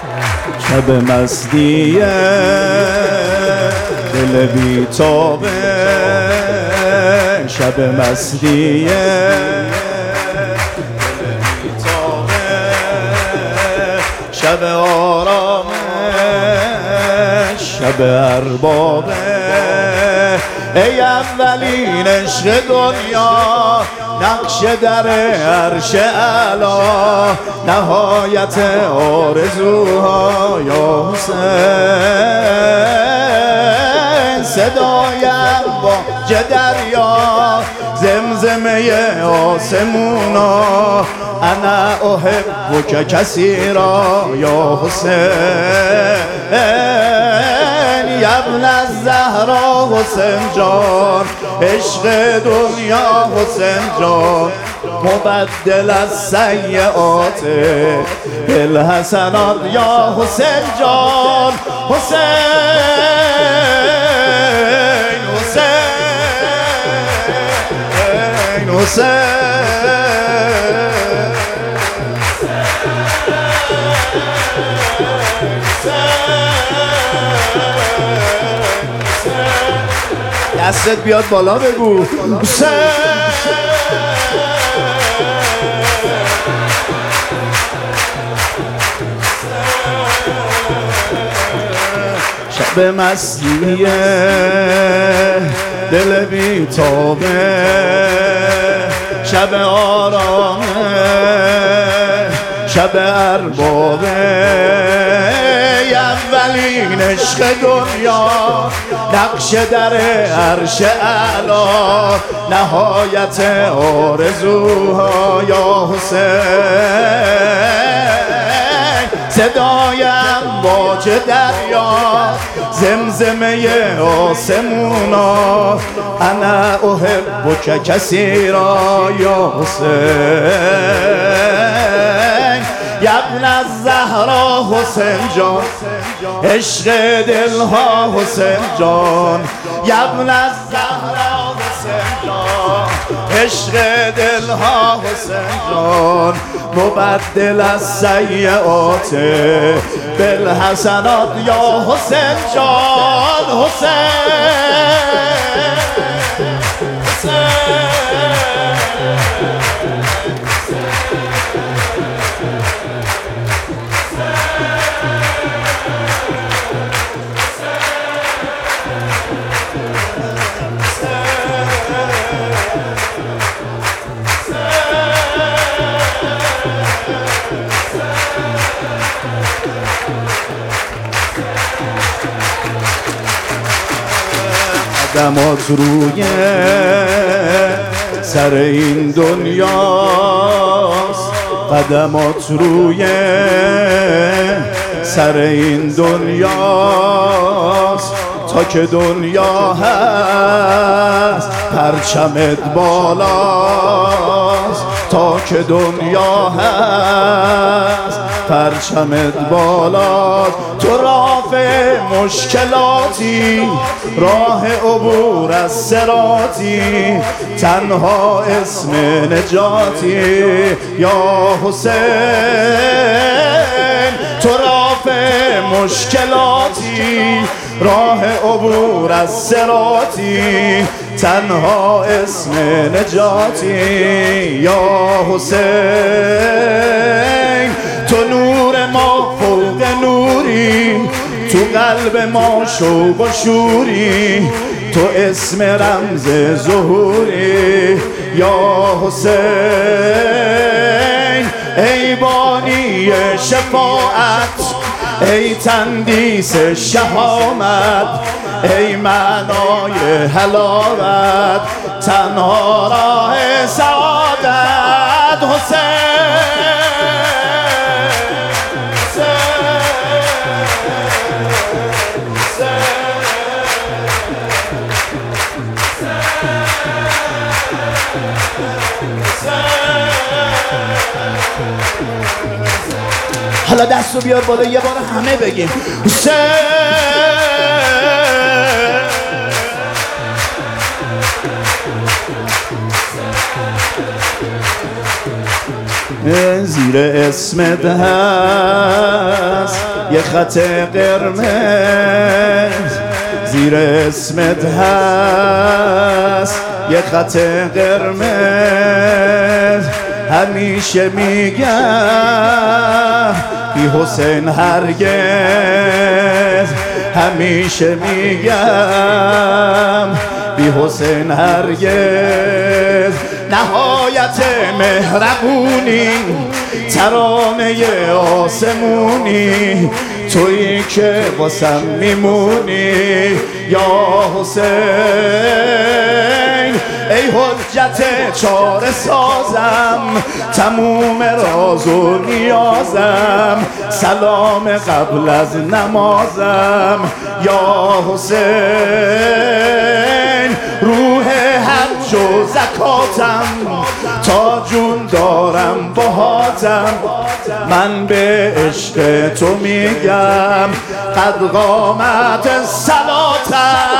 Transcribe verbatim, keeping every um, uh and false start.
شب مستی دل بی تابه، شب مستی شب آرامش، شب اربابه. ای اولین عشق دنیا، نقش در عرش اعلی، نهایت آرزوها یا حسین. صدایم باج دریا، زمزمه آسمونا، انا احبک کثیرا یا حسین. یا ابن الزهرا حسین جان، عشق دنیا حسین جان، مبدل از سیئات بالحسنات یا حسین جان. حسین حسین حسین دستت بیاد بالا بگو حسین. شب مستی دل بی تابه، شب آرامه، شب اربابه. اولین عشق دنیا، نقش در عرش اعلی، نهایت آرزوها یا حسین. صدایم باج دریا، زمزمه آسمونا، انا احبک کثیرا یا حسین. یا ابن الزهرا حسین جان، عشق دلها حسین جان. یا ابن الزهرا حسین جان، عشق دلها حسین جان، مبدل از سیئات بالحسنات یا حسین جان. حسین قدمات روی سر این دنیاست، قدمات روی سر این دنیاست. تا که دنیا هست پرچمت بالاست، تا که دنیا هست پرچمت بالاست. تو رافع مشکلاتی، راه عبور از صراطی، تنها اسم نجاتی یا حسین. تو رافع مشکلاتی، راه عبور از صراطی، تنها اسم نجاتی یا حسین. تو نور ما فوق نوری، تو قلب ما شوق و شوری، تو اسم رمز ظهوری یا حسین. ای بانی شفاعت، ای تندیس شهامت، ای معنای حلاوت، تنها راه سعادت حسین. حالا دستو بیار بالا یه بار همه بگیم حسین. زیر اسمت هست یه خط قرمز زیر اسمت هست، یه خط قرمز همیشه میگم بی حسین هرگز، همیشه میگم بی حسین هرگز. نهایت مهربونی ترانه آسمونی، تویی که واسم میمونی یا حسین. ای حجت چاره سازم، تموم راز و نیازم، سلام قبل از نمازم یا حسین. روح حج و زکاتم تا جون دارم باهاتم، من به عشق تو میگم قد قامت صلاتم